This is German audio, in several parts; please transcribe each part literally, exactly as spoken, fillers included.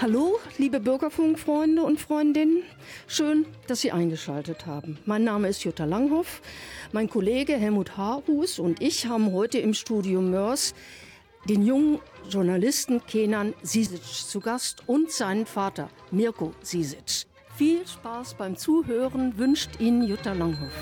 Hallo, liebe Bürgerfunkfreunde und Freundinnen. Schön, dass Sie eingeschaltet haben. Mein Name ist Jutta Langhoff. Mein Kollege Helmut Haarhus und ich haben heute im Studio Mörs den jungen Journalisten Kenan Sisic zu Gast und seinen Vater Mirko Sisic. Viel Spaß beim Zuhören wünscht Ihnen Jutta Langhoff.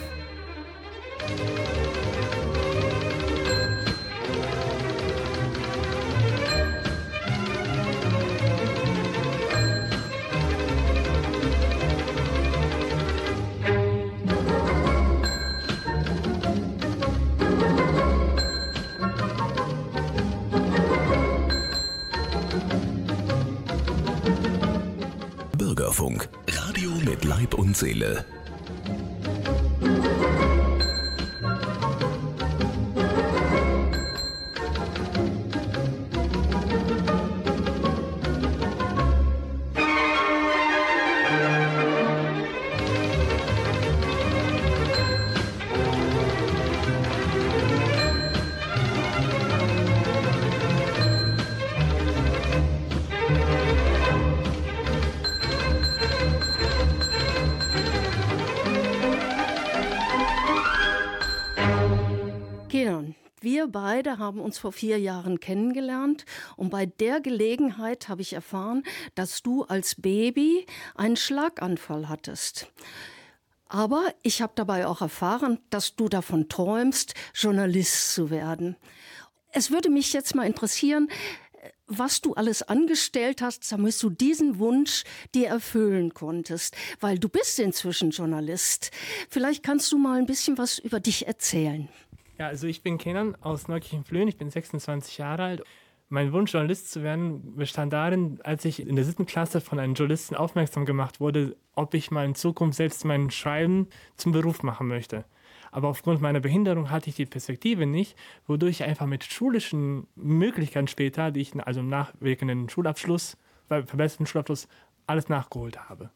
Bürgerfunk, Radio mit Leib und Seele. Wir beide haben uns vor vier Jahren kennengelernt und bei der Gelegenheit habe ich erfahren, dass du als Baby einen Schlaganfall hattest. Aber ich habe dabei auch erfahren, dass du davon träumst, Journalist zu werden. Es würde mich jetzt mal interessieren, was du alles angestellt hast, damit du diesen Wunsch dir erfüllen konntest, weil du bist inzwischen Journalist. Vielleicht kannst du mal ein bisschen was über dich erzählen. Ja, also ich bin Kenan aus Neukirchen-Flöhen, ich bin sechsundzwanzig Jahre alt. Mein Wunsch, Journalist zu werden, bestand darin, als ich in der siebten Klasse von einem Journalisten aufmerksam gemacht wurde, ob ich mal in Zukunft selbst mein Schreiben zum Beruf machen möchte. Aber aufgrund meiner Behinderung hatte ich die Perspektive nicht, wodurch ich einfach mit schulischen Möglichkeiten später, die ich also nach wirkenden Schulabschluss, verbesserten Schulabschluss, alles nachgeholt habe.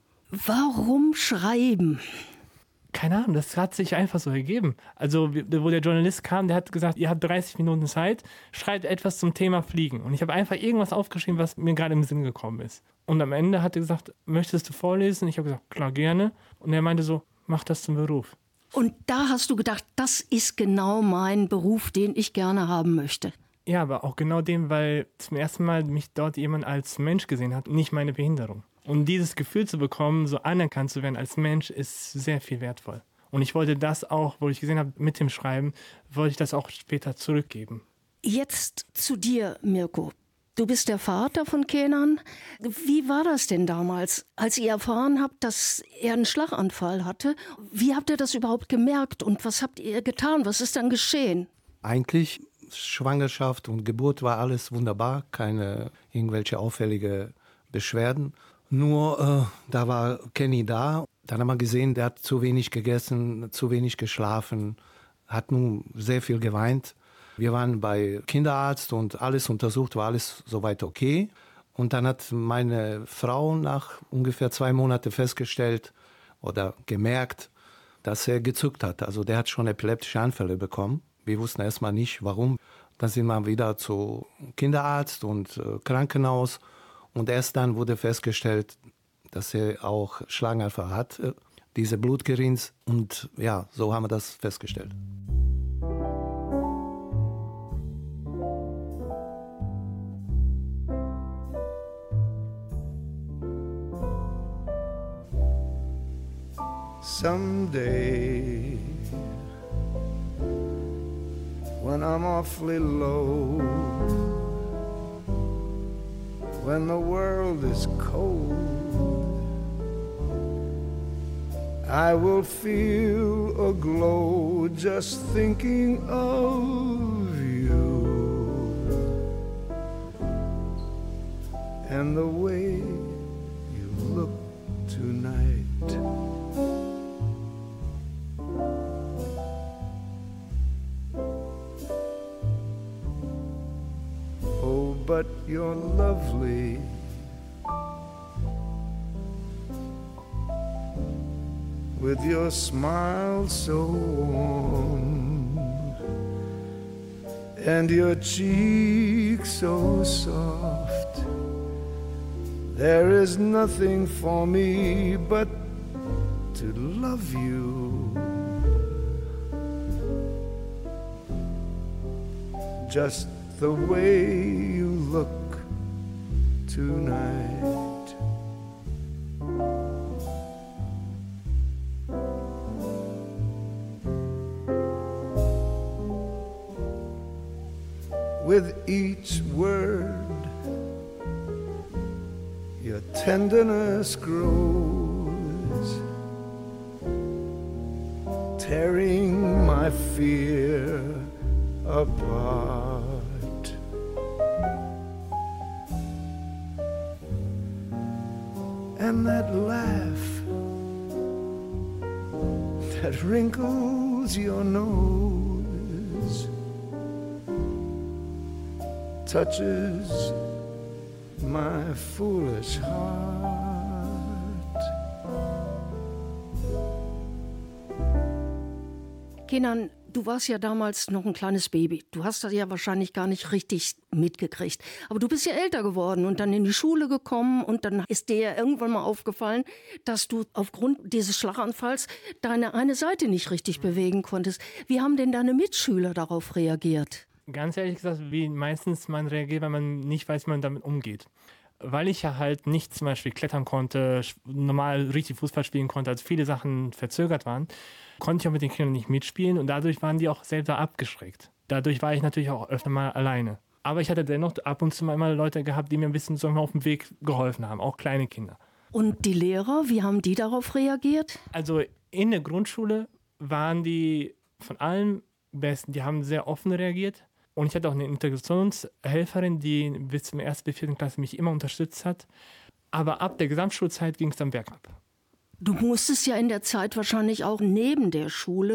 Warum schreiben? Keine Ahnung, das hat sich einfach so ergeben. Also, wo der Journalist kam, der hat gesagt, ihr habt dreißig Minuten Zeit, schreibt etwas zum Thema Fliegen. Und ich habe einfach irgendwas aufgeschrieben, was mir gerade im Sinn gekommen ist. Und am Ende hat er gesagt, möchtest du vorlesen? Ich habe gesagt, klar, gerne. Und er meinte so, mach das zum Beruf. Und da hast du gedacht, das ist genau mein Beruf, den ich gerne haben möchte. Ja, aber auch genau dem, weil zum ersten Mal mich dort jemand als Mensch gesehen hat, nicht meine Behinderung. Und dieses Gefühl zu bekommen, so anerkannt zu werden als Mensch, ist sehr viel wertvoll. Und ich wollte das auch, wo ich gesehen habe, mit dem Schreiben, wollte ich das auch später zurückgeben. Jetzt zu dir, Mirko. Du bist der Vater von Kenan. Wie war das denn damals, als ihr erfahren habt, dass er einen Schlaganfall hatte? Wie habt ihr das überhaupt gemerkt und was habt ihr getan? Was ist dann geschehen? Eigentlich Schwangerschaft und Geburt war alles wunderbar, keine irgendwelche auffällige Beschwerden. Nur äh, da war Kenny da, dann haben wir gesehen, der hat zu wenig gegessen, zu wenig geschlafen, hat nun sehr viel geweint. Wir waren bei Kinderarzt und alles untersucht, war alles soweit okay. Und dann hat meine Frau nach ungefähr zwei Monaten festgestellt oder gemerkt, dass er gezückt hat. Also der hat schon epileptische Anfälle bekommen. Wir wussten erstmal nicht, warum. Dann sind wir wieder zu Kinderarzt und äh, Krankenhaus. Und erst dann wurde festgestellt, dass er auch Schlaganfall hat, äh, diese Blutgerinns. Und ja, so haben wir das festgestellt. Someday, when I'm awfully low, when the world is cold, I will feel a glow just thinking of you and the way you look tonight. Oh, but you're lovely, with your smile so warm and your cheek so soft, There is nothing for me but to love you. Just the way you look tonight. With each word, your tenderness grows, tearing my fear apart. And that laugh that wrinkles your nose touches my foolish heart. Kenan, du warst ja damals noch ein kleines Baby. Du hast das ja wahrscheinlich gar nicht richtig mitgekriegt. Aber du bist ja älter geworden und dann in die Schule gekommen und dann ist dir ja irgendwann mal aufgefallen, dass du aufgrund dieses Schlaganfalls deine eine Seite nicht richtig bewegen konntest. Wie haben denn deine Mitschüler darauf reagiert? Ganz ehrlich gesagt, wie meistens man reagiert, wenn man nicht weiß, wie man damit umgeht. Weil ich ja halt nicht zum Beispiel klettern konnte, normal richtig Fußball spielen konnte, also viele Sachen verzögert waren, konnte ich auch mit den Kindern nicht mitspielen und dadurch waren die auch selber abgeschreckt. Dadurch war ich natürlich auch öfter mal alleine. Aber ich hatte dennoch ab und zu mal immer Leute gehabt, die mir ein bisschen so auf dem Weg geholfen haben, auch kleine Kinder. Und die Lehrer, wie haben die darauf reagiert? Also in der Grundschule waren die von allen besten, die haben sehr offen reagiert. Und ich hatte auch eine Integrationshelferin, die bis zum ersten bis vierten Klasse mich immer unterstützt hat. Aber ab der Gesamtschulzeit ging es dann bergab. Du musstest ja in der Zeit wahrscheinlich auch neben der Schule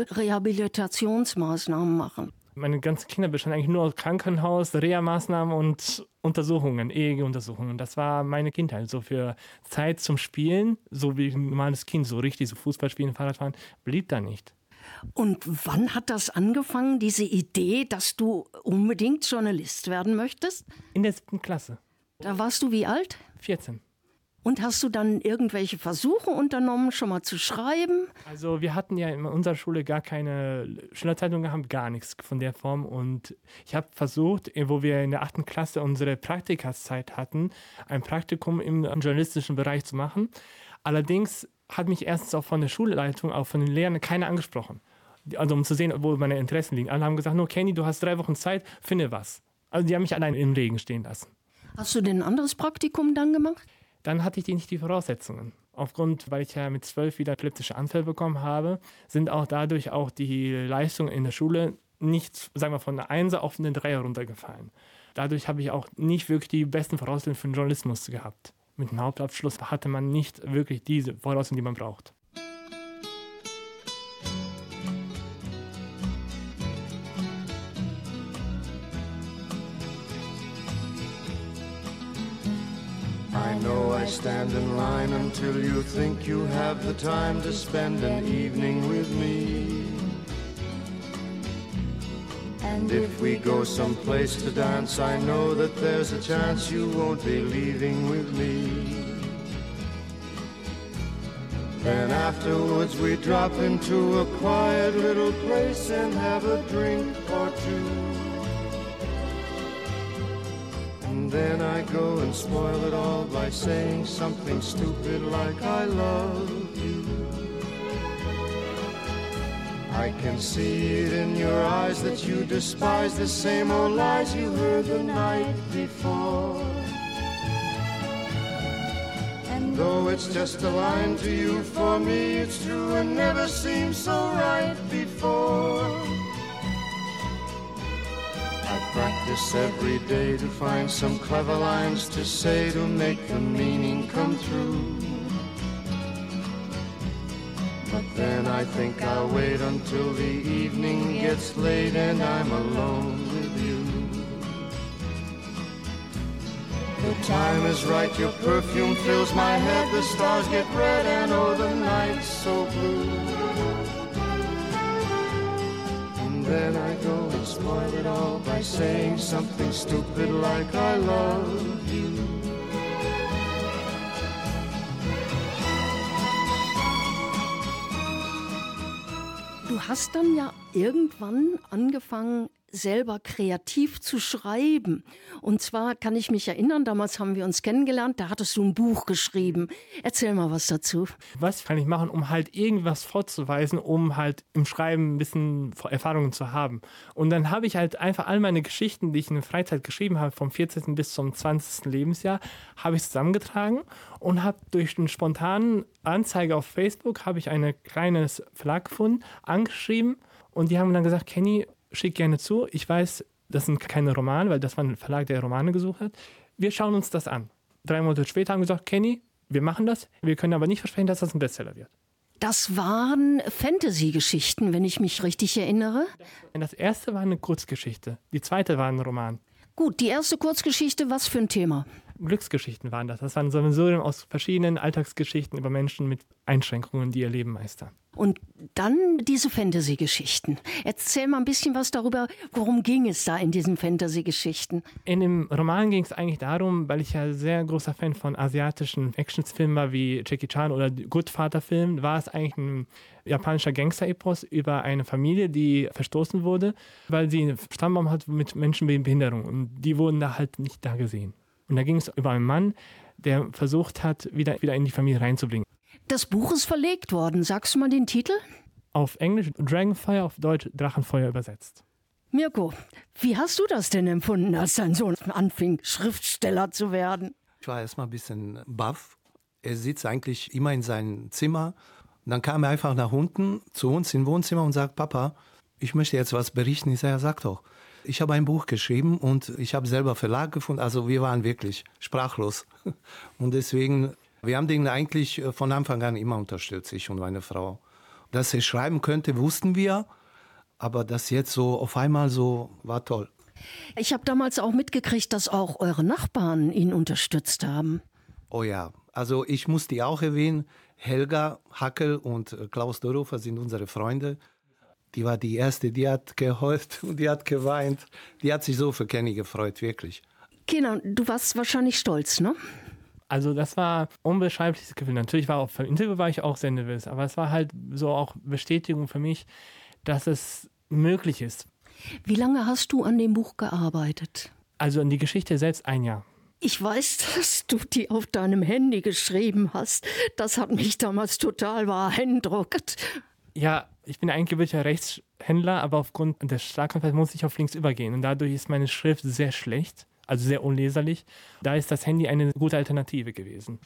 Rehabilitationsmaßnahmen machen. Meine ganzen Kinder bestanden eigentlich nur aus Krankenhaus, Reha-Maßnahmen und Untersuchungen, Eheuntersuchungen. Das war meine Kindheit. So für Zeit zum Spielen, so wie ein normales Kind, so richtig so Fußball spielen, Fahrradfahren, blieb da nicht. Und wann hat das angefangen, diese Idee, dass du unbedingt Journalist werden möchtest? In der siebten Klasse. Da warst du wie alt? vierzehn. Und hast du dann irgendwelche Versuche unternommen, schon mal zu schreiben? Also wir hatten ja in unserer Schule gar keine Schülerzeitung gehabt, gar nichts von der Form. Und ich habe versucht, wo wir in der achten Klasse unsere Praktikazeit hatten, ein Praktikum im journalistischen Bereich zu machen. Allerdings hat mich erstens auch von der Schulleitung, auch von den Lehrern keiner angesprochen. Also um zu sehen, wo meine Interessen liegen. Alle haben gesagt, nur Kenny, du hast drei Wochen Zeit, finde was. Also die haben mich allein im Regen stehen lassen. Hast du denn ein anderes Praktikum dann gemacht? Dann hatte ich nicht die Voraussetzungen. Aufgrund, weil ich ja mit zwölf wieder epileptische Anfälle bekommen habe, sind auch dadurch auch die Leistungen in der Schule nicht, sagen wir, von einer Einser auf eine Dreier runtergefallen. Dadurch habe ich auch nicht wirklich die besten Voraussetzungen für den Journalismus gehabt. Mit dem Hauptabschluss hatte man nicht wirklich diese Voraussetzungen, die man braucht. I know I stand in line until you think you have the time to spend an evening with me. And if we go someplace to dance, I know that there's a chance you won't be leaving with me. Then afterwards we drop into a quiet little place and have a drink or two. And then I go and spoil it all by saying something stupid like I love you. I can see it in your eyes that you despise the same old lies you heard the night before. And though it's just a line to you, for me it's true and never seemed so right before. I practice every day to find some clever lines to say to make the meaning come through. But then I think I'll wait until the evening gets late and I'm alone with you. The time is right, your perfume fills my head, the stars get red and oh the night's so blue. And then I go and spoil it all by saying something stupid like I love you. Du hast dann ja irgendwann angefangen, selber kreativ zu schreiben. Und zwar kann ich mich erinnern, damals haben wir uns kennengelernt, da hattest du ein Buch geschrieben. Erzähl mal was dazu. Was kann ich machen, um halt irgendwas vorzuweisen, um halt im Schreiben ein bisschen Erfahrungen zu haben. Und dann habe ich halt einfach all meine Geschichten, die ich in der Freizeit geschrieben habe, vom vierzehnten bis zum zwanzigsten Lebensjahr, habe ich zusammengetragen und habe durch eine spontane Anzeige auf Facebook, habe ich einen kleinen Verlag gefunden, angeschrieben und die haben dann gesagt, Kenny, schick gerne zu. Ich weiß, das sind keine Romane, weil das war ein Verlag, der Romane gesucht hat. Wir schauen uns das an. Drei Monate später haben wir gesagt, Kenny, wir machen das. Wir können aber nicht versprechen, dass das ein Bestseller wird. Das waren Fantasy-Geschichten, wenn ich mich richtig erinnere. Das erste war eine Kurzgeschichte. Die zweite war ein Roman. Gut, die erste Kurzgeschichte, was für ein Thema? Glücksgeschichten waren das. Das waren Sammelsurium aus verschiedenen Alltagsgeschichten über Menschen mit Einschränkungen, die ihr Leben meistern. Und dann diese Fantasy-Geschichten. Erzähl mal ein bisschen was darüber, worum ging es da in diesen Fantasy-Geschichten? In dem Roman ging es eigentlich darum, weil ich ja sehr großer Fan von asiatischen Actionfilmen war, wie Jackie Chan oder Goodfather-Film, war es eigentlich ein japanischer Gangster-Epos über eine Familie, die verstoßen wurde, weil sie einen Stammbaum hat mit Menschen mit Behinderung. Und die wurden da halt nicht da gesehen. Und da ging es über einen Mann, der versucht hat, wieder, wieder in die Familie reinzubringen. Das Buch ist verlegt worden. Sagst du mal den Titel? Auf Englisch Dragonfire, auf Deutsch Drachenfeuer übersetzt. Mirko, wie hast du das denn empfunden, als dein Sohn anfing, Schriftsteller zu werden? Ich war erst mal ein bisschen baff. Er sitzt eigentlich immer in seinem Zimmer. Und dann kam er einfach nach unten zu uns im Wohnzimmer und sagt, Papa, ich möchte jetzt was berichten. Ich sage, ja, sag doch. Ich habe ein Buch geschrieben und ich habe selber Verlag gefunden. Also wir waren wirklich sprachlos. Und deswegen, wir haben den eigentlich von Anfang an immer unterstützt, ich und meine Frau. Dass er schreiben könnte, wussten wir. Aber das jetzt so auf einmal so war toll. Ich habe damals auch mitgekriegt, dass auch eure Nachbarn ihn unterstützt haben. Oh ja, also ich muss die auch erwähnen. Helga Hackel und Klaus Dörhofer sind unsere Freunde. Die war die Erste, die hat geheult und die hat geweint. Die hat sich so für Kenny gefreut, wirklich. Kinder, du warst wahrscheinlich stolz, ne? Also das war ein unbeschreibliches Gefühl. Natürlich war auch beim Interview war ich auch sehr nervös, aber es war halt so auch Bestätigung für mich, dass es möglich ist. Wie lange hast du an dem Buch gearbeitet? Also an die Geschichte selbst ein Jahr. Ich weiß, dass du die auf deinem Handy geschrieben hast. Das hat mich damals total beeindruckt. Ja, ich bin eigentlich gebürtiger Rechtshändler, aber aufgrund des Schlaganfalls muss ich auf links übergehen. Und dadurch ist meine Schrift sehr schlecht, also sehr unleserlich. Da ist das Handy eine gute Alternative gewesen.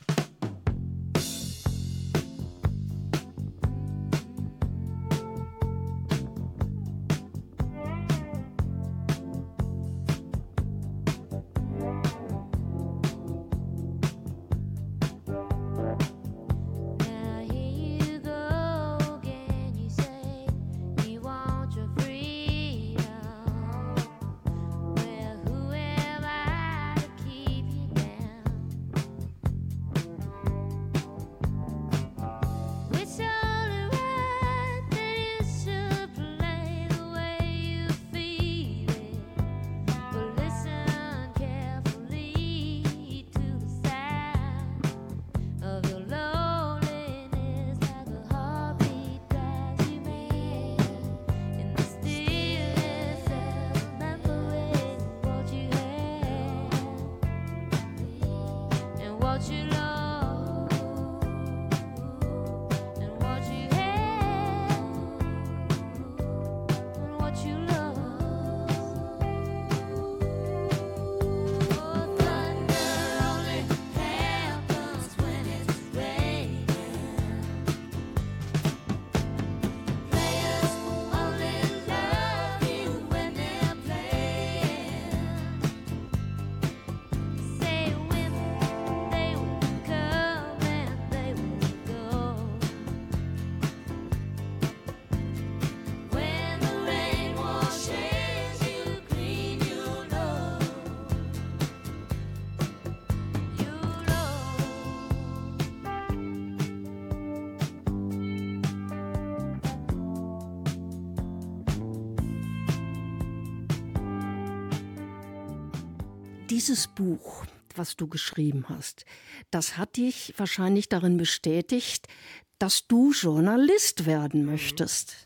Dieses Buch, was du geschrieben hast, das hat dich wahrscheinlich darin bestätigt, dass du Journalist werden möchtest.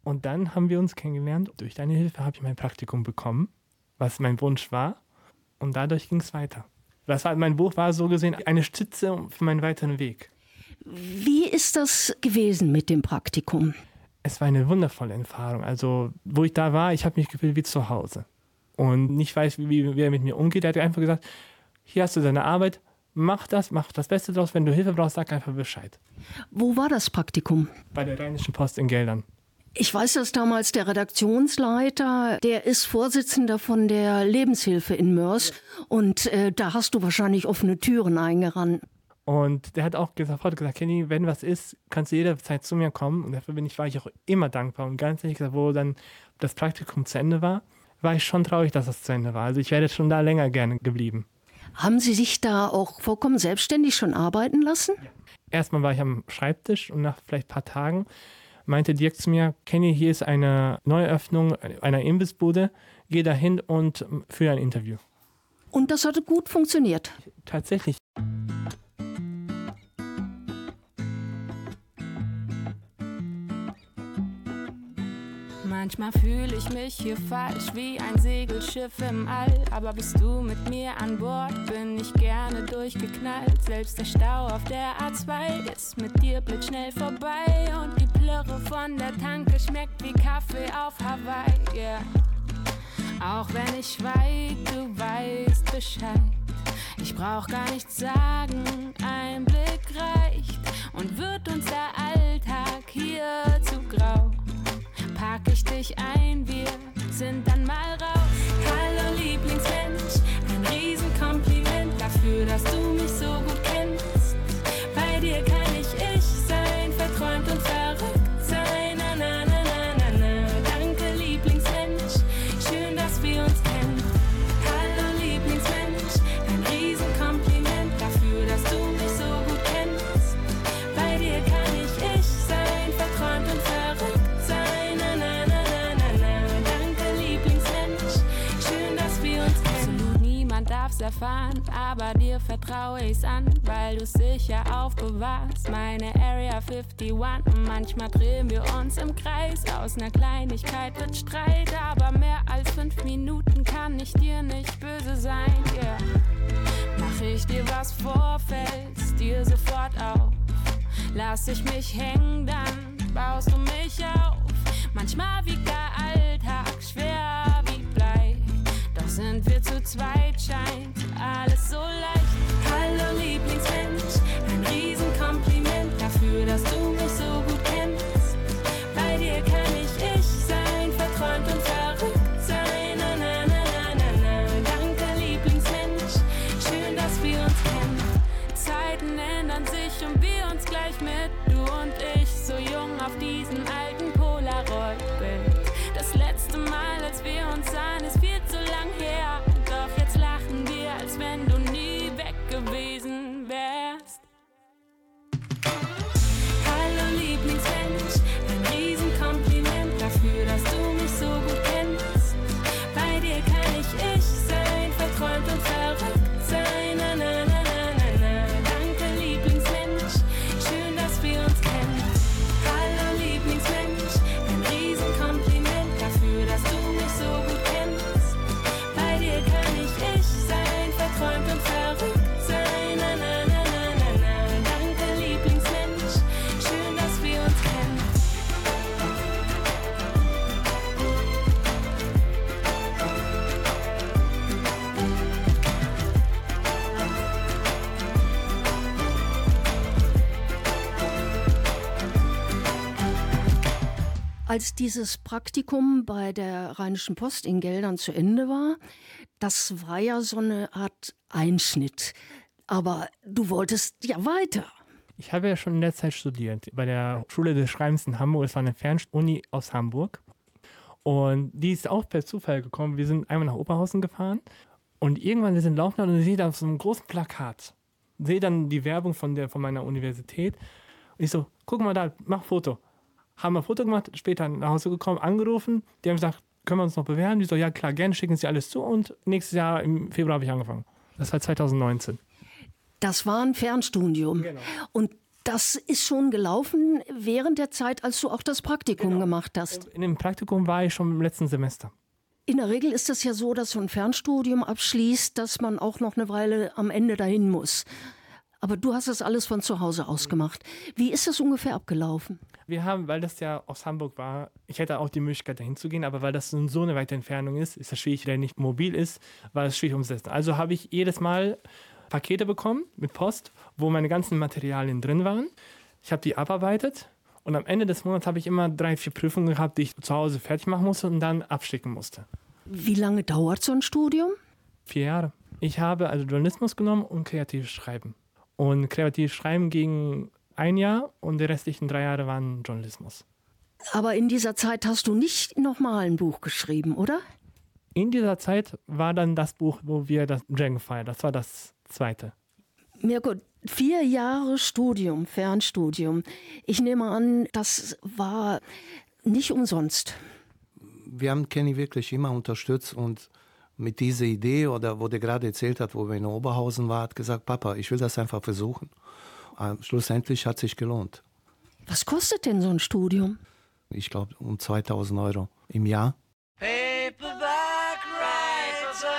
Und dann haben wir uns kennengelernt. Durch deine Hilfe habe ich mein Praktikum bekommen, was mein Wunsch war. Und dadurch ging es weiter. Das war, mein Buch war so gesehen eine Stütze für meinen weiteren Weg. Wie ist das gewesen mit dem Praktikum? Es war eine wundervolle Erfahrung. Also, wo ich da war, ich habe mich gefühlt wie zu Hause. Und nicht weiß, wie, wie er mit mir umgeht. Er hat einfach gesagt, hier hast du deine Arbeit, mach das, mach das Beste draus. Wenn du Hilfe brauchst, sag einfach Bescheid. Wo war das Praktikum? Bei der Rheinischen Post in Geldern. Ich weiß, dass damals der Redaktionsleiter, der ist Vorsitzender von der Lebenshilfe in Moers. Und äh, da hast du wahrscheinlich offene Türen eingerannt. Und der hat auch sofort gesagt, Kenny, wenn was ist, kannst du jederzeit zu mir kommen. Und dafür bin ich, war ich auch immer dankbar. Und ganz ehrlich gesagt, wo dann das Praktikum zu Ende war, war ich schon traurig, dass das zu Ende war. Also ich wäre schon da länger gerne geblieben. Haben Sie sich da auch vollkommen selbstständig schon arbeiten lassen? Ja. Erstmal war ich am Schreibtisch und nach vielleicht ein paar Tagen meinte Dirk zu mir, Kenny, hier ist eine Neueröffnung einer Imbissbude, geh da hin und führe ein Interview. Und das hatte gut funktioniert? Tatsächlich. Manchmal fühle ich mich hier falsch wie ein Segelschiff im All. Aber bist du mit mir an Bord, bin ich gerne durchgeknallt. Selbst der Stau auf der A zwei ist mit dir blitzschnell vorbei. Und die Plörre von der Tanke schmeckt wie Kaffee auf Hawaii, yeah. Auch wenn ich schweig, du weißt Bescheid. Ich brauch gar nichts sagen, ein Blick reicht. Und wird uns der Alltag hier zu grau, pack ich dich ein, wir sind dann mal raus. Hallo Lieblingsmensch, ein Riesenkompliment dafür, dass du mich so gut kennst. Bei dir kann ich ich sein, verträumt und verrückt sein. Na, na, na, na, na, na. Danke Lieblingsmensch, schön, dass wir uns kennen. Hallo Lieblingsmensch, ein Riesenkompliment dafür, dass du mich so gut kennst. Bei dir kann ich ich sein, verträumt und verrückt sein. Darf's erfahren, aber dir vertraue ich's an, weil du's sicher aufbewahrst. Meine Area einundfünfzig, manchmal drehen wir uns im Kreis. Aus ner Kleinigkeit wird Streit, aber mehr als fünf Minuten kann ich dir nicht böse sein, yeah. Mach ich dir was vor, fällst dir sofort auf. Lass ich mich hängen, dann baust du mich auf. Manchmal wiegt der Alltag schwer wie Blei. Doch sind wir zu zweit, scheint alles so leicht. Hallo Lieblingsmensch, ein Riesenkompliment dafür, dass du mich so gut kennst. Bei dir kann ich ich sein, verträumt und verrückt sein. Na, na, na, na, na, na. Danke Lieblingsmensch, schön, dass wir uns kennen. Zeiten ändern sich und wir uns gleich mit, du und ich, so jung auf diesem alten Polaroid-Bild. Das letzte Mal, als wir uns sahen, ist viel zu lang her. Doch jetzt lachen wir, als wenn du nie weg gewesen wärst. Hallo Lieblingsmensch, ein Riesenkompliment dafür, dass du mich so gut kennst. Bei dir kann ich ich sein, verträumt und verrückt sein. Na, na, na, na, na, na. Danke Lieblingsmensch, schön, dass wir uns kennen. Hallo Lieblingsmensch, ein Riesenkompliment dafür, dass du mich so gut kennst. Bei dir kann ich ich sein, verträumt und verrückt sein. Na, na, na, na, na, na. Danke Lieblingsmensch, schön, dass wir uns kennen. Als dieses Praktikum bei der Rheinischen Post in Geldern zu Ende war, das war ja so eine Art Einschnitt. Aber du wolltest ja weiter. Ich habe ja schon in der Zeit studiert, bei der Schule des Schreibens in Hamburg. Es war eine Fernuni aus Hamburg. Und die ist auch per Zufall gekommen. Wir sind einmal nach Oberhausen gefahren und irgendwann wir sind laufen und ich sehe da auf so einem großen Plakat, sehe dann die Werbung von, der, von meiner Universität. Und ich so, guck mal da, mach Foto. Haben wir ein Foto gemacht, später nach Hause gekommen, angerufen. Die haben gesagt, können wir uns noch bewerben? Die so, ja klar, gerne, schicken Sie alles zu. Und nächstes Jahr im Februar habe ich angefangen. Das war zwanzig neunzehn. Das war ein Fernstudium. Genau. Und Das ist schon gelaufen während der Zeit, als du auch das Praktikum Genau. gemacht hast. In dem Praktikum war ich schon im letzten Semester. In der Regel ist es ja so, dass so ein Fernstudium abschließt, dass man auch noch eine Weile am Ende dahin muss. Aber du hast das alles von zu Hause aus gemacht. Wie ist das ungefähr abgelaufen? Wir haben, weil das ja aus Hamburg war, ich hätte auch die Möglichkeit dahin zu gehen, aber weil das so eine weite Entfernung ist, ist das schwierig, der nicht mobil ist, war es schwierig umzusetzen. Also habe ich jedes Mal Pakete bekommen mit Post, wo meine ganzen Materialien drin waren. Ich habe die abarbeitet und am Ende des Monats habe ich immer drei, vier Prüfungen gehabt, die ich zu Hause fertig machen musste und dann abschicken musste. Wie lange dauert so ein Studium? Vier Jahre. Ich habe also Journalismus genommen und kreatives Schreiben. Und kreatives Schreiben ging ein Jahr und die restlichen drei Jahre waren Journalismus. Aber in dieser Zeit hast du nicht nochmal ein Buch geschrieben, oder? In dieser Zeit war dann das Buch, wo wir das Dragonfire, das war das zweite. Mirko, vier Jahre Studium, Fernstudium. Ich nehme an, das war nicht umsonst. Wir haben Kenny wirklich immer unterstützt und mit dieser Idee, oder wo der gerade erzählt hat, wo wir in Oberhausen waren, hat gesagt, Papa, ich will das einfach versuchen. Aber schlussendlich hat es sich gelohnt. Was kostet denn so ein Studium? Ich glaube um zweitausend Euro im Jahr. Paperback writer.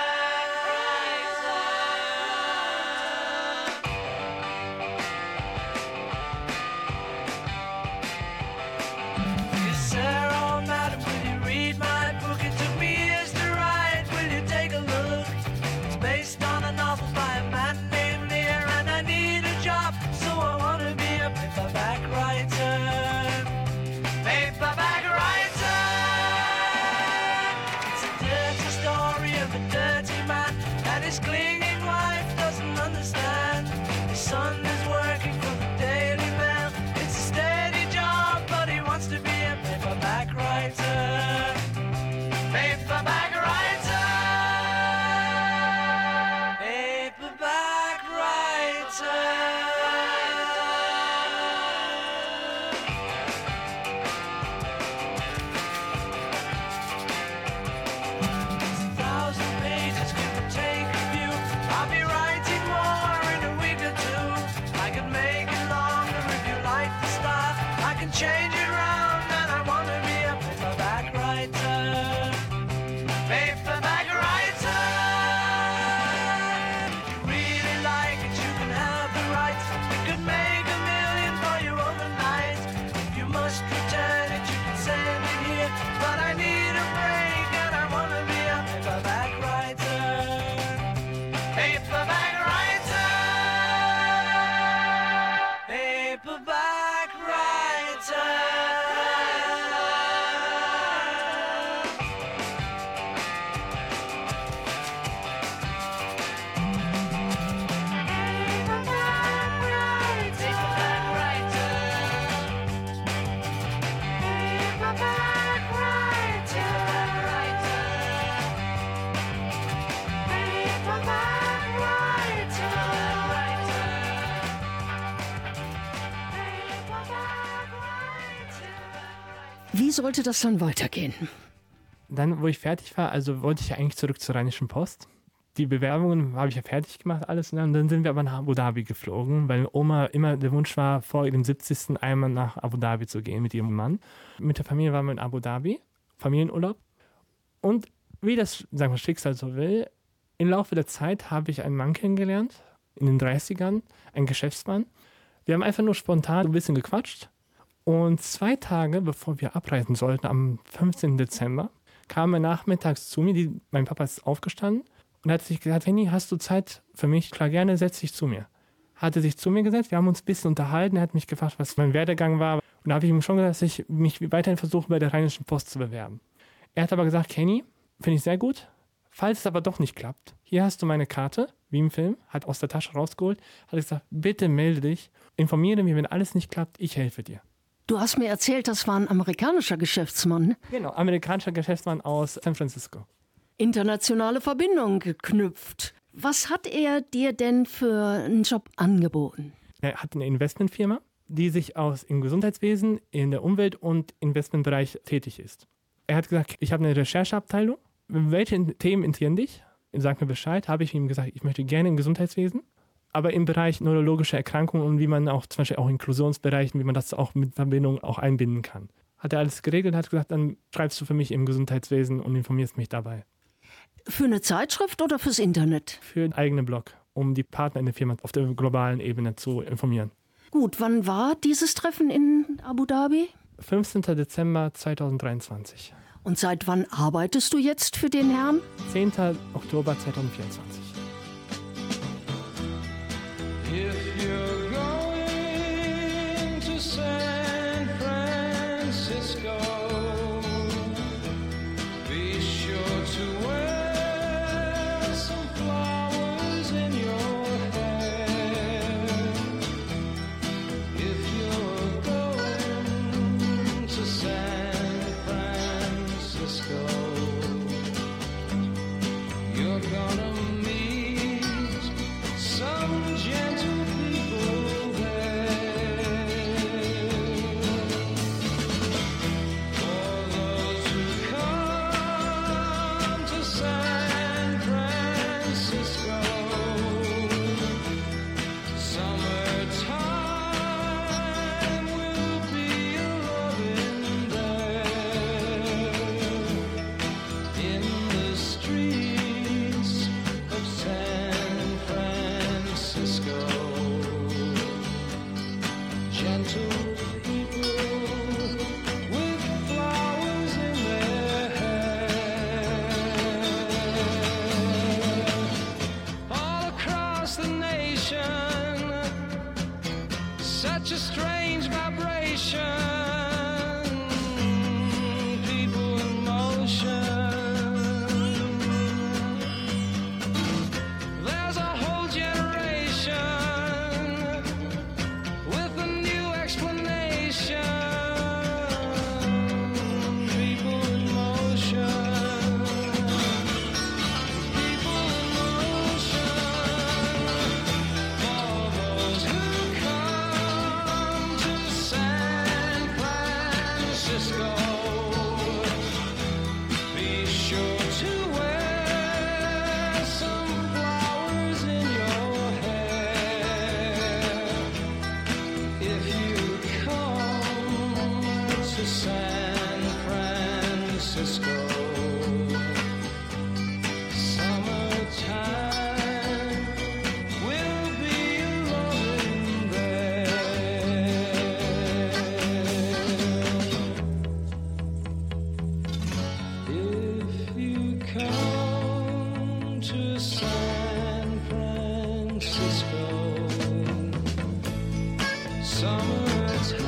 Yes, sir, oh madam, will you read my book? It took me years to write. Will you take a look? It's based on a novel by a man named Lear, and I need a job, so I want to be a paperback writer. Paperback writer. It's a dirty story of a dirty man, and his clinging wife doesn't understand. His son is working for the Daily Mail. It's a steady job, but he wants to be a paperback writer. Paperback writer. Paperback writer. Thousand pages can take a few. I'll be writing more in a week or two. I can make it longer if you like the style. I can change it around, and I want to be a paperback writer. Paperback writer. If you really like it, you can have the rights. We could make a million for you overnight. If you must return it, you can send it here. But I need a break, and I want to be a paperback writer. Paperback writer. Paperback writer. Wie sollte das dann weitergehen? Dann, wo ich fertig war, also wollte ich ja eigentlich zurück zur Rheinischen Post. Die Bewerbungen habe ich ja fertig gemacht, alles. Und dann sind wir aber nach Abu Dhabi geflogen, weil Oma immer der Wunsch war, vor ihrem siebzigsten einmal nach Abu Dhabi zu gehen mit ihrem Mann. Mit der Familie waren wir in Abu Dhabi, Familienurlaub. Und wie das, sagen wir, Schicksal so will, im Laufe der Zeit habe ich einen Mann kennengelernt, in den dreißigern, einen Geschäftsmann. Wir haben einfach nur spontan ein bisschen gequatscht. Und zwei Tage, bevor wir abreisen sollten, am fünfzehnten Dezember, kam er nachmittags zu mir, die, mein Papa ist aufgestanden und hat sich gesagt, Henny, hast du Zeit für mich? Klar, gerne, setz dich zu mir. Hat er sich zu mir gesetzt, wir haben uns ein bisschen unterhalten, er hat mich gefragt, was mein Werdegang war. Und da habe ich ihm schon gesagt, dass ich mich weiterhin versuche, bei der Rheinischen Post zu bewerben. Er hat aber gesagt, Kenny, finde ich sehr gut. Falls es aber doch nicht klappt, hier hast du meine Karte, wie im Film, hat aus der Tasche rausgeholt, hat gesagt, bitte melde dich, informiere mich, wenn alles nicht klappt, ich helfe dir. Du hast mir erzählt, das war ein amerikanischer Geschäftsmann. Genau, amerikanischer Geschäftsmann aus San Francisco. Internationale Verbindungen geknüpft. Was hat er dir denn für einen Job angeboten? Er hat eine Investmentfirma, die sich aus im Gesundheitswesen, in der Umwelt- und Investmentbereich tätig ist. Er hat gesagt, ich habe eine Rechercheabteilung. Welche Themen interessieren dich? Sag mir Bescheid. Habe ich ihm gesagt, ich möchte gerne im Gesundheitswesen. aber im Bereich neurologischer Erkrankungen und wie man auch zum Beispiel auch Inklusionsbereichen, wie man das auch mit Verbindung auch einbinden kann. Hat er alles geregelt, hat gesagt, dann schreibst du für mich im Gesundheitswesen und informierst mich dabei. Für eine Zeitschrift oder fürs Internet? Für einen eigenen Blog, um die Partner in der Firma auf der globalen Ebene zu informieren. Gut, wann war dieses Treffen in Abu Dhabi? fünfzehnten Dezember zweitausenddreiundzwanzig. Und seit wann arbeitest du jetzt für den Herrn? zehnten Oktober zweitausendvierundzwanzig. If you're going to San Francisco, be sure to wear some flowers in your hair. If you're going to San Francisco, you're gonna meet some gentle people there. For those who come to San Francisco, summertime will be a-loving there. In the streets of San Francisco, gentle people with flowers in their hair. All across the nation, such a strange vibration, people in motion. There's a whole generation with a new explanation. People in motion. People in motion. For those who come to San Francisco, be sure to wear some flowers in your hair. If you come to San Francisco, summertime will be a-loving there. If you come to San Francisco, summertime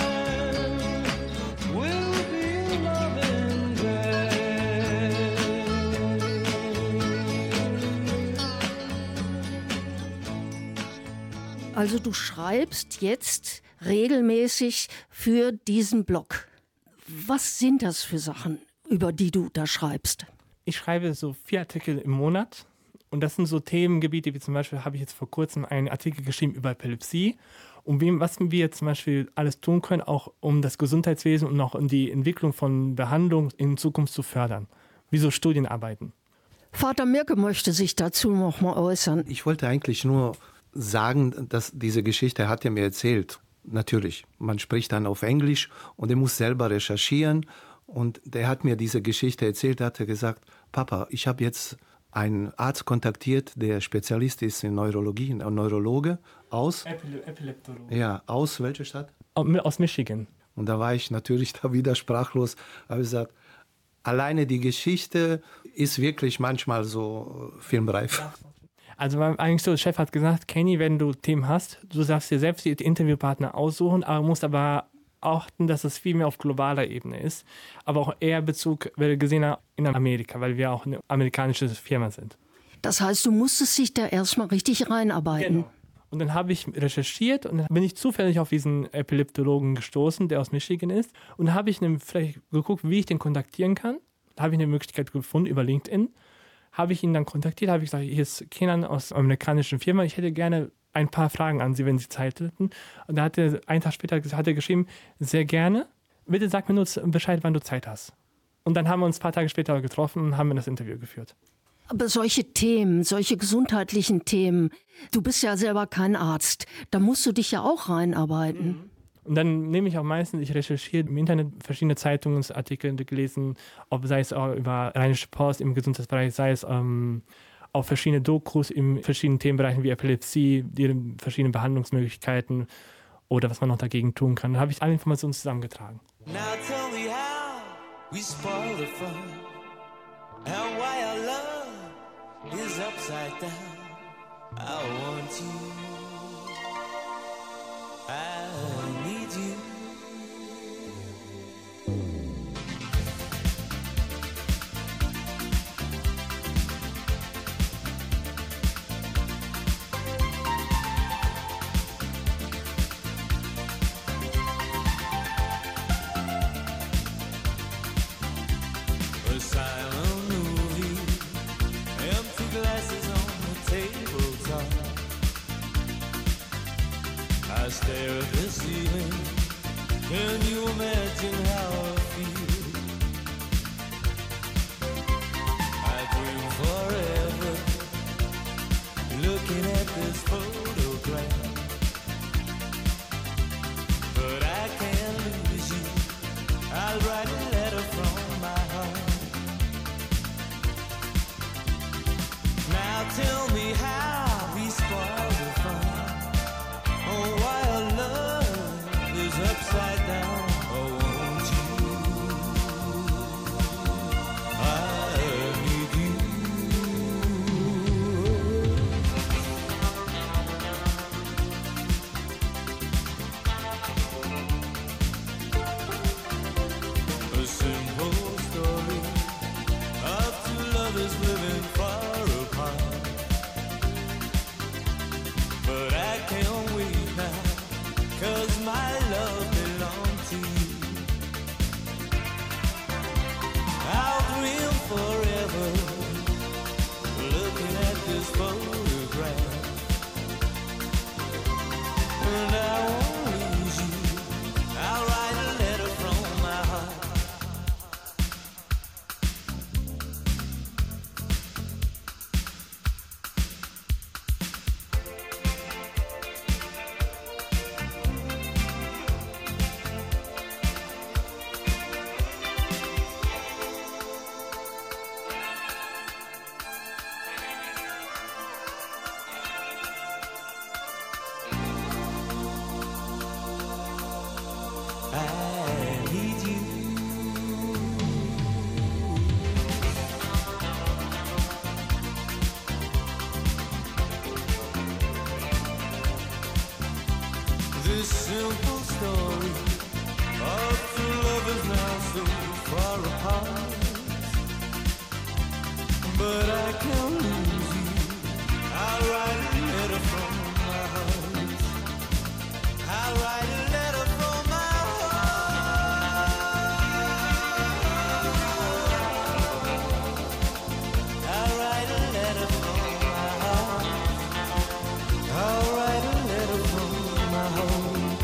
will be a-loving there. Also du schreibst jetzt regelmäßig für diesen Blog. Was sind das für Sachen, über die du da schreibst? Ich schreibe so vier Artikel im Monat und das sind so Themengebiete, wie zum Beispiel habe ich jetzt vor kurzem einen Artikel geschrieben über Epilepsie und wie, was wir zum Beispiel alles tun können, auch um das Gesundheitswesen und auch um die Entwicklung von Behandlung in Zukunft zu fördern, wie so Studienarbeiten. Vater Mirke möchte sich dazu noch mal äußern. Ich wollte eigentlich nur sagen, dass diese Geschichte hat er mir erzählt. Natürlich, man spricht dann auf Englisch und er muss selber recherchieren. Und der hat mir diese Geschichte erzählt, hat er gesagt, Papa, ich habe jetzt einen Arzt kontaktiert, der Spezialist ist in Neurologie, ein Neurologe aus, Epile- Epileptologe. ja, aus welcher Stadt? Aus Michigan. Und da war ich natürlich da wieder sprachlos, habe gesagt, alleine die Geschichte ist wirklich manchmal so äh, filmreif. Also war eigentlich so, der Chef hat gesagt, Kenny, wenn du Themen hast, du darfst dir selbst die Interviewpartner aussuchen, aber musst aber achten, dass es viel mehr auf globaler Ebene ist, aber auch eher Bezug gesehen in Amerika, weil wir auch eine amerikanische Firma sind. Das heißt, du musstest dich da erstmal richtig reinarbeiten. Genau. Und dann habe ich recherchiert und dann bin ich zufällig auf diesen Epileptologen gestoßen, der aus Michigan ist. Und dann habe ich vielleicht geguckt, wie ich den kontaktieren kann. Da habe ich eine Möglichkeit gefunden über LinkedIn. Habe ich ihn dann kontaktiert, habe ich gesagt, hier ist Kenan aus einer amerikanischen Firma, ich hätte gerne ein paar Fragen an Sie, wenn Sie Zeit hätten. Und da hat er, einen Tag später hat er geschrieben, sehr gerne, bitte sag mir nur Bescheid, wann du Zeit hast. Und dann haben wir uns ein paar Tage später getroffen und haben das Interview geführt. Aber solche Themen, solche gesundheitlichen Themen, du bist ja selber kein Arzt, da musst du dich ja auch reinarbeiten. Und dann nehme ich auch meistens, ich recherchiere im Internet verschiedene Zeitungsartikel gelesen, ob sei es auch über Rheinische Post im Gesundheitsbereich, sei es ähm, auch verschiedene Dokus in verschiedenen Themenbereichen wie Epilepsie, die verschiedenen Behandlungsmöglichkeiten oder was man noch dagegen tun kann. Da habe ich alle Informationen zusammengetragen. Now tell me how we spoil the fun and why our love is upside down. I want you, I need you. A silent movie, empty glasses on the tabletop. I stare at the ceiling. Can you imagine how I feel? I dream forever, looking at this photograph. But I can't lose you. I'll write a letter from my heart. Now tell me how we spoil the fun. Oh, why our love is upside down. Oh, won't you? I need you. A simple story of two lovers living far apart. But I can't wait now, 'cause my love belongs to you. I'll dream forever, looking at this photograph. And I won't lose you. I'll write a letter from my heart. I need you. This simple story of two lovers now so far apart. But I can't lose you. I'll write a letter from my heart. I'll write a letter from my I'll write a letter from my heart. I'll write a letter from my heart.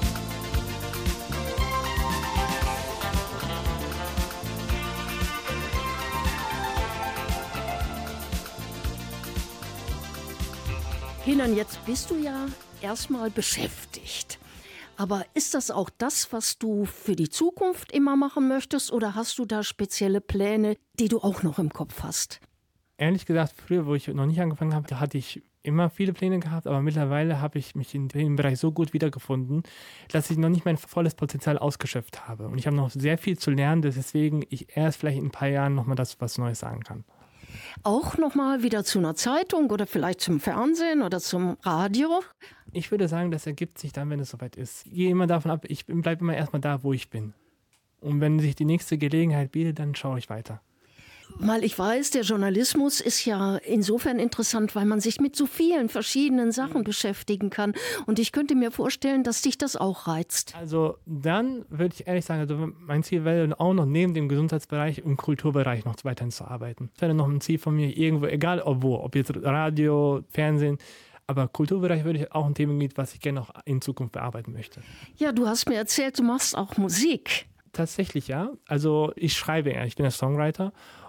Kenan, jetzt bist du ja erstmal beschäftigt. Aber ist das auch das, was du für die Zukunft immer machen möchtest, oder hast du da spezielle Pläne, die du auch noch im Kopf hast? Ehrlich gesagt, früher, wo ich noch nicht angefangen habe, da hatte ich immer viele Pläne gehabt, aber mittlerweile habe ich mich in dem Bereich so gut wiedergefunden, dass ich noch nicht mein volles Potenzial ausgeschöpft habe. Und ich habe noch sehr viel zu lernen, deswegen ich erst vielleicht in ein paar Jahren nochmal das was Neues sagen kann. Auch nochmal wieder zu einer Zeitung oder vielleicht zum Fernsehen oder zum Radio? Ich würde sagen, das ergibt sich dann, wenn es soweit ist. Ich gehe immer davon ab, ich bleibe immer erstmal da, wo ich bin. Und wenn sich die nächste Gelegenheit bietet, dann schaue ich weiter. Weil ich weiß, der Journalismus ist ja insofern interessant, weil man sich mit so vielen verschiedenen Sachen beschäftigen kann. Und ich könnte mir vorstellen, dass dich das auch reizt. Also dann würde ich ehrlich sagen, also mein Ziel wäre auch noch neben dem Gesundheitsbereich im Kulturbereich noch weiterhin zu arbeiten. Das wäre noch ein Ziel von mir, irgendwo, egal ob wo, ob jetzt Radio, Fernsehen, aber Kulturbereich würde ich auch ein Themengebiet, was ich gerne noch in Zukunft bearbeiten möchte. Ja, du hast mir erzählt, du machst auch Musik. Tatsächlich ja. Also ich schreibe ja, ich bin ein Songwriter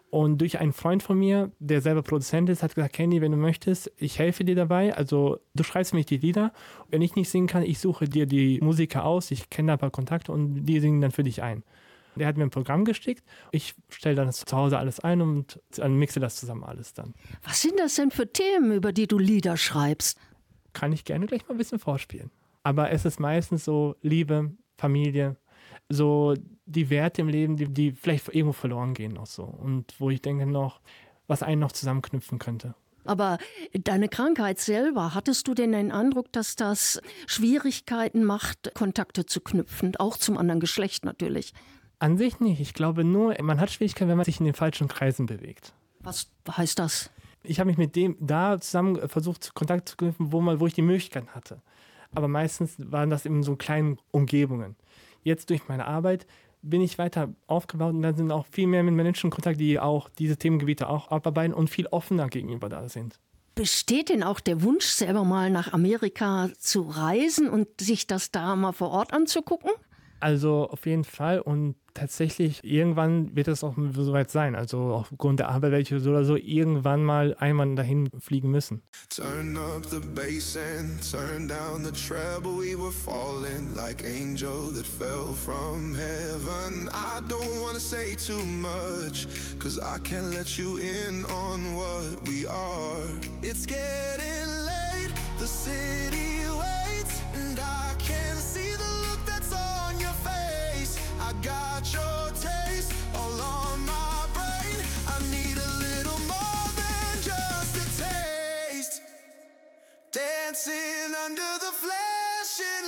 Und durch einen Freund von mir, der selber Produzent ist, hat gesagt, Kenny, wenn du möchtest, ich helfe dir dabei. Also du schreibst mir die Lieder. Wenn ich nicht singen kann, ich suche dir die Musiker aus. Ich kenne da ein paar Kontakte und die singen dann für dich ein. Der hat mir ein Programm geschickt. Ich stelle dann zu Hause alles ein und mixe das zusammen alles dann. Was sind das denn für Themen, über die du Lieder schreibst? Kann ich gerne gleich mal ein bisschen vorspielen. Aber es ist meistens so Liebe, Familie, so die Werte im Leben, die, die vielleicht irgendwo verloren gehen noch so. Und wo ich denke noch, was einen noch zusammenknüpfen könnte. Aber deine Krankheit selber, hattest du denn den Eindruck, dass das Schwierigkeiten macht, Kontakte zu knüpfen, auch zum anderen Geschlecht natürlich? An sich nicht. Ich glaube nur, man hat Schwierigkeiten, wenn man sich in den falschen Kreisen bewegt. Was heißt das? Ich habe mich mit dem da zusammen versucht, Kontakt zu knüpfen, wo, man, wo ich die Möglichkeit hatte. Aber meistens waren das in so kleinen Umgebungen. Jetzt durch meine Arbeit bin ich weiter aufgebaut und dann sind auch viel mehr mit Menschen in Kontakt, die auch diese Themengebiete auch abarbeiten und viel offener gegenüber da sind. Besteht denn auch der Wunsch, selber mal nach Amerika zu reisen und sich das da mal vor Ort anzugucken? Also auf jeden Fall und tatsächlich irgendwann wird es auch soweit sein. Also aufgrund der Arbeit werde ich so oder so irgendwann mal einmal dahin fliegen müssen. Turn up the bass and turn down the treble. We were falling like angels that fell from heaven. I don't wanna say too much, cause I can't let you in on what we are. It's getting late, the city waits, and I can see the look that's on your face. I got your taste all on my brain. I need a little more than just a taste. Dancing under the flashing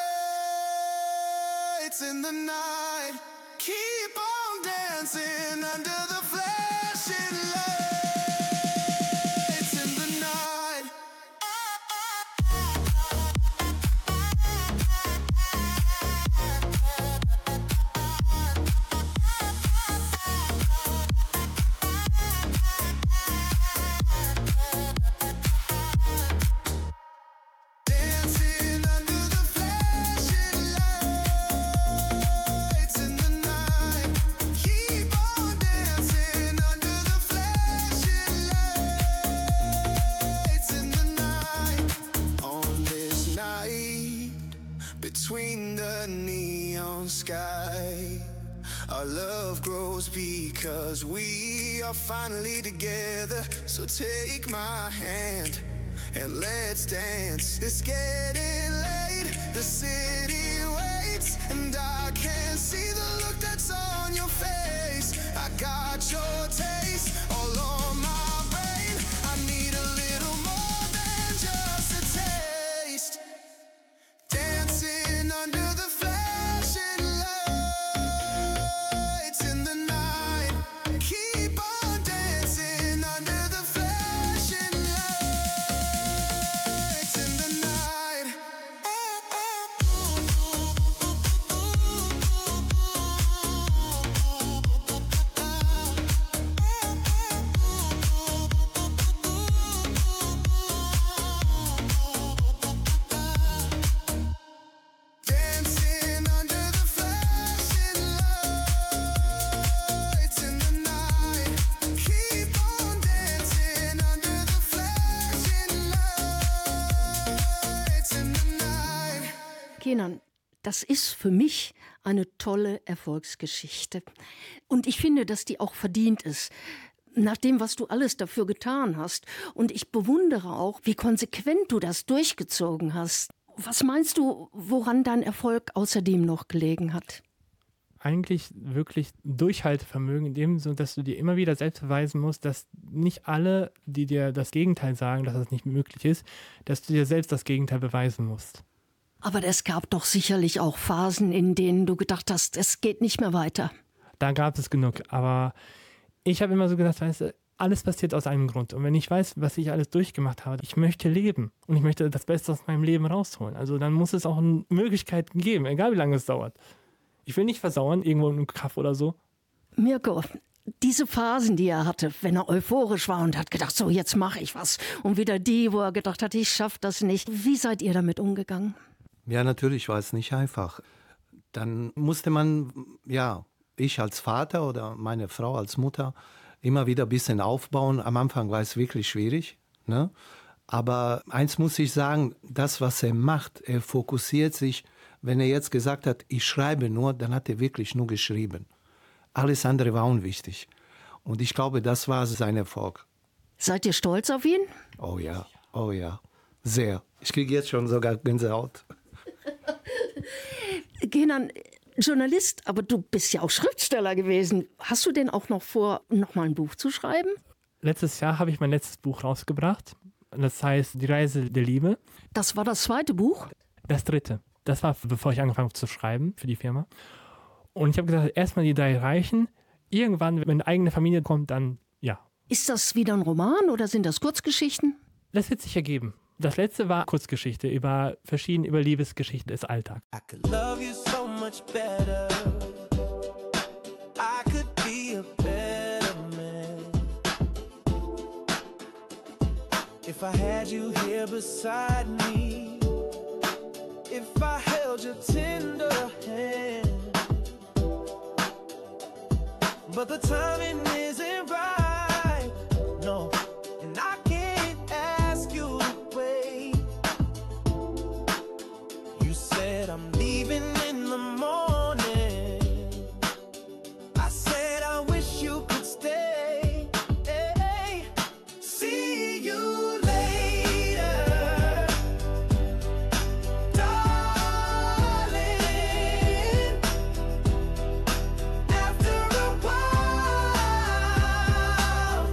lights in the night. Keep on dancing under the flashing lights in the night. Between the neon sky, our love grows because we are finally together. So take my hand and let's dance. It's getting late, the city waits, and I can see the look that's on your face. I got your taste all on my brain. I need a little more than just a taste. Dancing under the flashing lights in the night. Keep on dancing under the flashing lights in the night. Dancing under the flashing lights in the night. Keep on dancing under the flashing lights in the night. Kenan, das ist für mich eine tolle Erfolgsgeschichte. Und ich finde, dass die auch verdient ist. Nach dem, was du alles dafür getan hast. Und ich bewundere auch, wie konsequent du das durchgezogen hast. Was meinst du, woran dein Erfolg außerdem noch gelegen hat? Eigentlich wirklich Durchhaltevermögen in dem Sinne, dass du dir immer wieder selbst beweisen musst, dass nicht alle, die dir das Gegenteil sagen, dass das nicht möglich ist, dass du dir selbst das Gegenteil beweisen musst. Aber es gab doch sicherlich auch Phasen, in denen du gedacht hast, es geht nicht mehr weiter. Da gab es genug, aber ich habe immer so gedacht, weißt du, alles passiert aus einem Grund. Und wenn ich weiß, was ich alles durchgemacht habe, ich möchte leben und ich möchte das Beste aus meinem Leben rausholen. Also dann muss es auch Möglichkeiten geben, egal wie lange es dauert. Ich will nicht versauern, irgendwo im Kaff oder so. Mirko, diese Phasen, die er hatte, wenn er euphorisch war und hat gedacht, so jetzt mache ich was. Und wieder die, wo er gedacht hat, ich schaffe das nicht. Wie seid ihr damit umgegangen? Ja, natürlich war es nicht einfach. Dann musste man, ja, ich als Vater oder meine Frau als Mutter, immer wieder ein bisschen aufbauen. Am Anfang war es wirklich schwierig, ne? Aber eins muss ich sagen, das, was er macht, er fokussiert sich. Wenn er jetzt gesagt hat, ich schreibe nur, dann hat er wirklich nur geschrieben. Alles andere war unwichtig. Und ich glaube, das war sein Erfolg. Seid ihr stolz auf ihn? Oh ja, oh ja, sehr. Ich kriege jetzt schon sogar Gänsehaut. Kenan, Journalist, aber du bist ja auch Schriftsteller gewesen. Hast du denn auch noch vor, noch mal ein Buch zu schreiben? Letztes Jahr habe ich mein letztes Buch rausgebracht. Das heißt Die Reise der Liebe. Das war das zweite Buch? Das dritte. Das war, bevor ich angefangen habe zu schreiben für die Firma. Und ich habe gesagt, erstmal die drei reichen. Irgendwann, wenn eine eigene Familie kommt, dann ja. Ist das wieder ein Roman oder sind das Kurzgeschichten? Das wird sich ergeben. Das letzte war Kurzgeschichte über verschiedene über Liebesgeschichten des Alltags. I could love you so much better. I could be a better man if I had you here beside me. If I held your tender hand. But the timing isn't right. No, and I can't ask you to wait. You said I'm leaving in the morning. I said I wish you could stay. Hey, see you later, darling. After a while,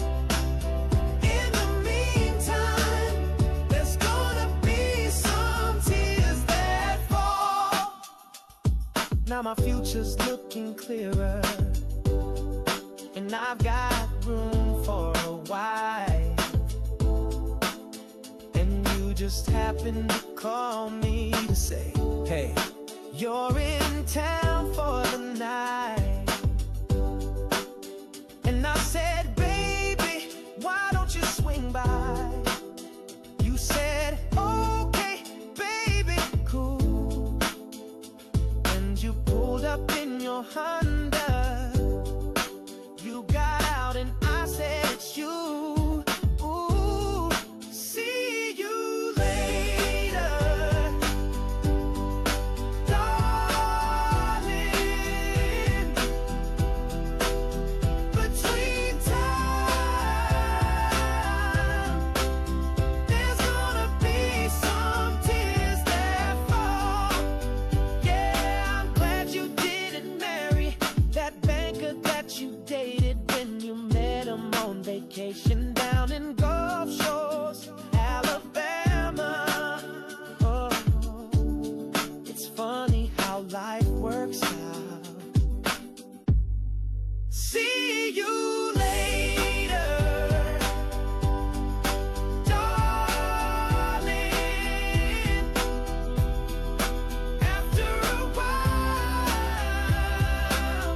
in the meantime, there's gonna be some tears that fall. Now my future's looking clearer, and I've got room for a wife. And you just happened to call me to say, hey, you're in town for the night. And I said, baby, why don't you swing by? You said, okay, baby, cool. And you pulled up in your Honda. You got out and I said, it's you. Ooh, see you later, darling. Between time, there's gonna be some tears that fall. Yeah, I'm glad you didn't marry that banker that you dated when you met him on vacation down in Gulf Shores, Alabama. Oh, it's funny how life works out. See you later, darling. After a while,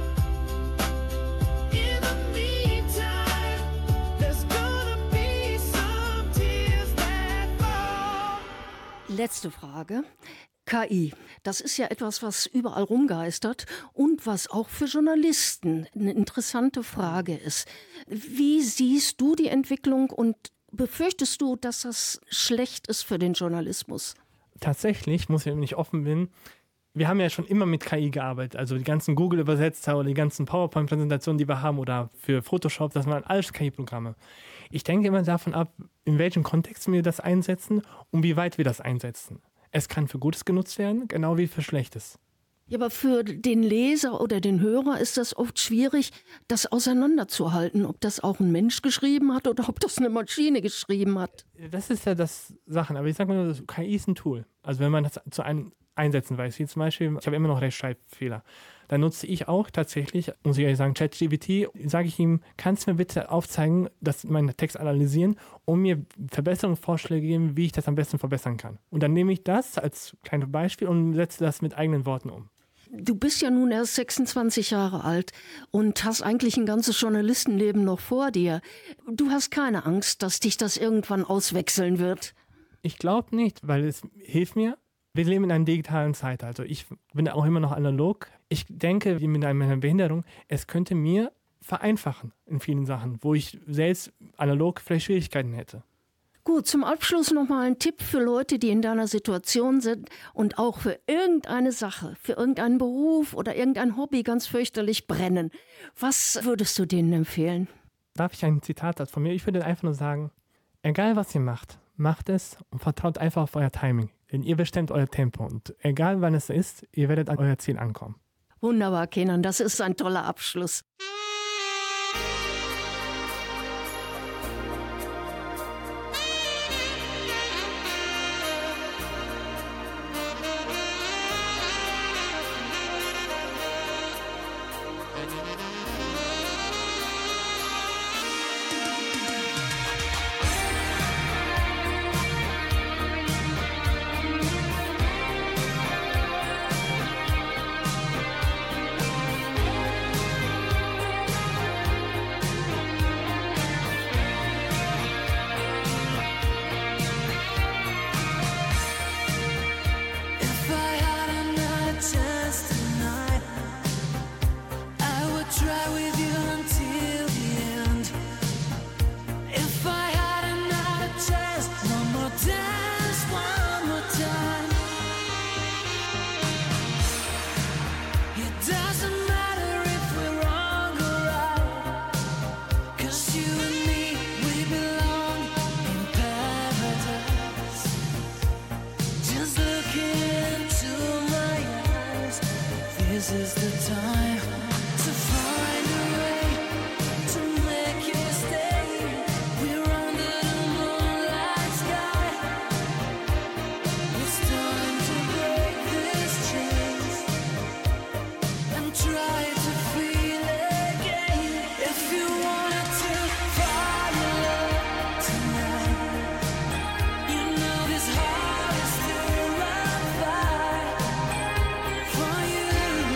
in the meantime, there's gonna be some tears that fall. Letzte Frage. K I, das ist ja etwas, was überall rumgeistert und was auch für Journalisten eine interessante Frage ist. Wie siehst du die Entwicklung und befürchtest du, dass das schlecht ist für den Journalismus? Tatsächlich, muss ich, wenn ich offen bin, wir haben ja schon immer mit K I gearbeitet. Also die ganzen Google-Übersetzer oder die ganzen PowerPoint-Präsentationen, die wir haben oder für Photoshop, das waren alles K I-Programme. Ich denke immer davon ab, in welchem Kontext wir das einsetzen und wie weit wir das einsetzen. Es kann für Gutes genutzt werden, genau wie für Schlechtes. Ja, aber für den Leser oder den Hörer ist das oft schwierig, das auseinanderzuhalten, ob das auch ein Mensch geschrieben hat oder ob das eine Maschine geschrieben hat. Das ist ja das Sachen, aber ich sage mal, K I ist ein Tool. Also wenn man das zu einem einsetzen weiß, wie zum Beispiel, ich habe immer noch Rechtschreibfehler, dann nutze ich auch tatsächlich, muss ich ehrlich sagen, ChatGPT, sage ich ihm, kannst du mir bitte aufzeigen, dass meinen Text analysieren und mir Verbesserungsvorschläge geben, wie ich das am besten verbessern kann. Und dann nehme ich das als kleines Beispiel und setze das mit eigenen Worten um. Du bist ja nun erst sechsundzwanzig Jahre alt und hast eigentlich ein ganzes Journalistenleben noch vor dir. Du hast keine Angst, dass dich das irgendwann auswechseln wird? Ich glaube nicht, weil es hilft mir. Wir leben in einer digitalen Zeit, also ich bin auch immer noch analog. Ich denke, wie mit meiner Behinderung, es könnte mir vereinfachen in vielen Sachen, wo ich selbst analog vielleicht Schwierigkeiten hätte. Gut, zum Abschluss nochmal ein Tipp für Leute, die in deiner Situation sind und auch für irgendeine Sache, für irgendeinen Beruf oder irgendein Hobby ganz fürchterlich brennen. Was würdest du denen empfehlen? Darf ich ein Zitat von mir? Ich würde einfach nur sagen, egal was ihr macht, macht es und vertraut einfach auf euer Timing. Denn ihr bestimmt euer Tempo und egal wann es ist, ihr werdet an euer Ziel ankommen. Wunderbar, Kenan, das ist ein toller Abschluss. This is the time to find a way to make you stay. We're under the moonlight sky. It's time to break this chains and try to feel again. If you wanted to fall in love tonight, you know this heart is still on fire for you.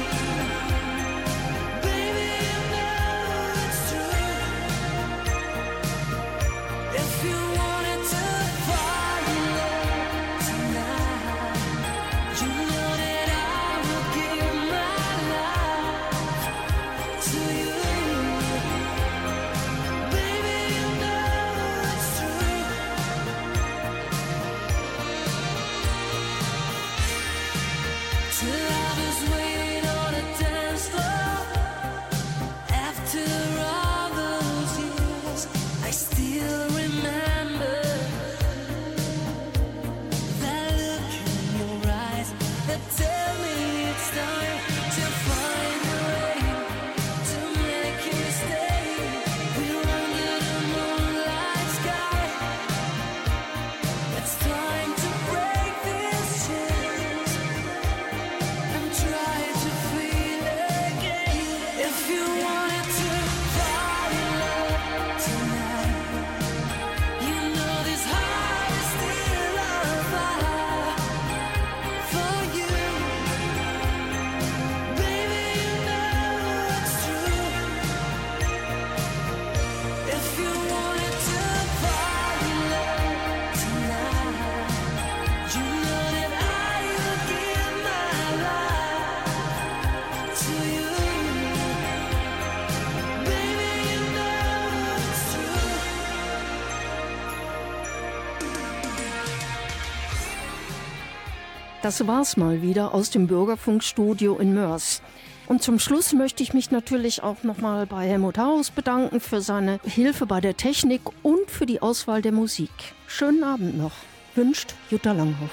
Das war's mal wieder aus dem Bürgerfunkstudio in Moers. Und zum Schluss möchte ich mich natürlich auch nochmal bei Helmut Haus bedanken für seine Hilfe bei der Technik und für die Auswahl der Musik. Schönen Abend noch, wünscht Jutta Langhoff.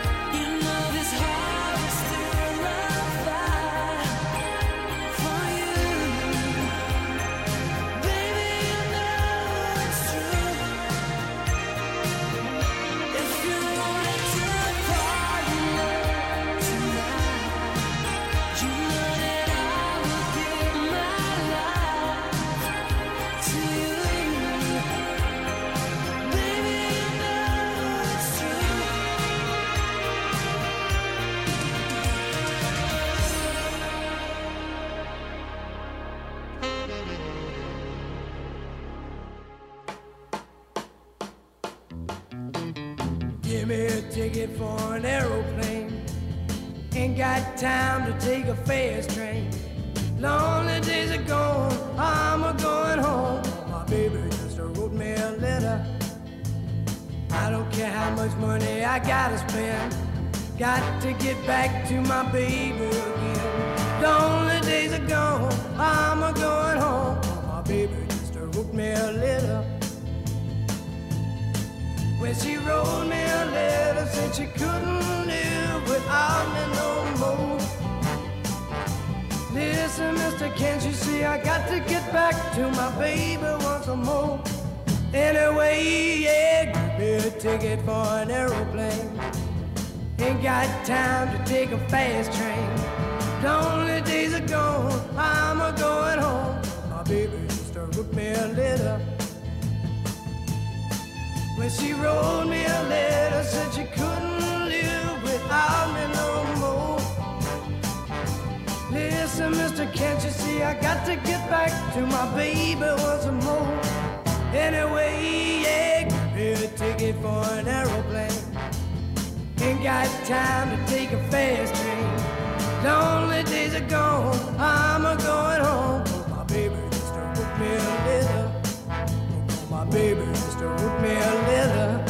You know this heart is still on fire for you. Give me a ticket for an aeroplane. Ain't got time to take a fast train. Lonely days are gone, I'm a going home. My baby just wrote me a letter. I don't care how much money I gotta spend. Got to get back to my baby again. Lonely days are gone, I'm a going home. My baby just wrote me a letter. When she wrote me a letter, said she couldn't live without me no more. Listen, mister, can't you see I got to get back to my baby once more? Anyway, yeah, give me a ticket for an aeroplane. Ain't got time to take a fast train. Lonely days are gone, I'm a going home. My baby just wrote me a letter. When she wrote me a letter, said she couldn't live without me no more. Listen, mister, can't you see I got to get back to my baby once more? Anyway, yeah, give me a ticket for an aeroplane. Ain't got time to take a fast train. Lonely days are gone, I'm a going home. My baby just wrote me a letter. My baby just wrote me a letter.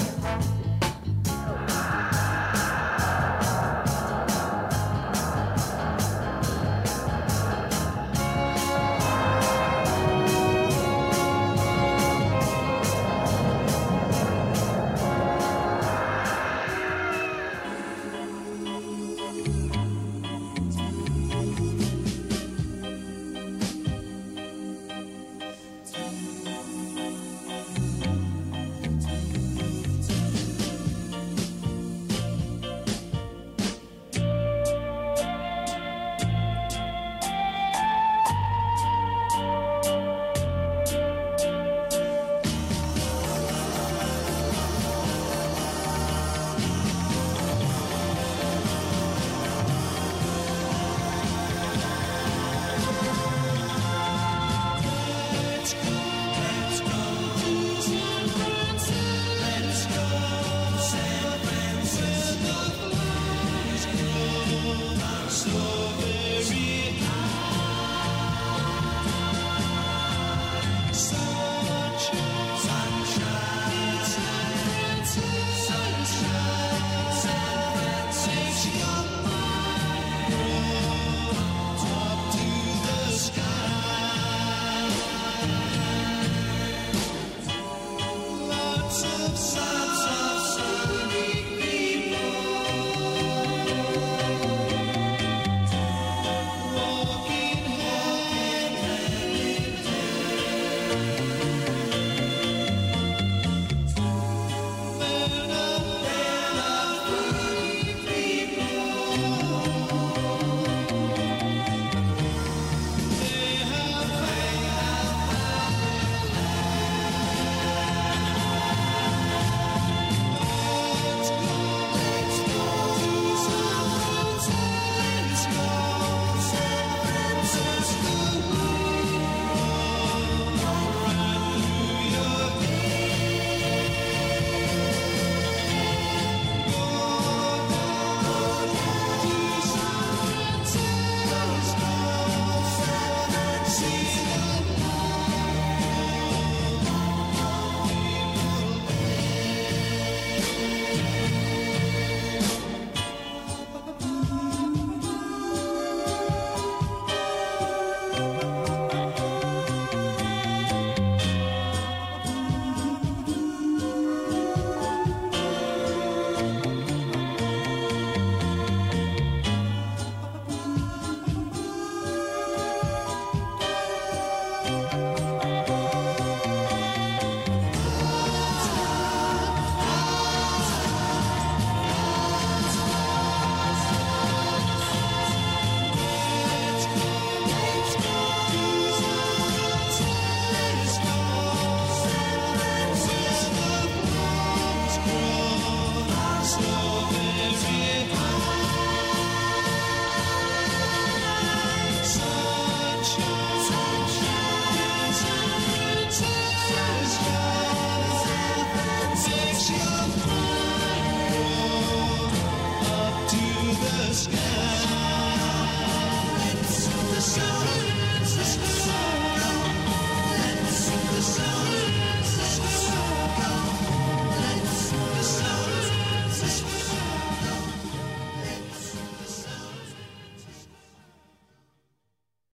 So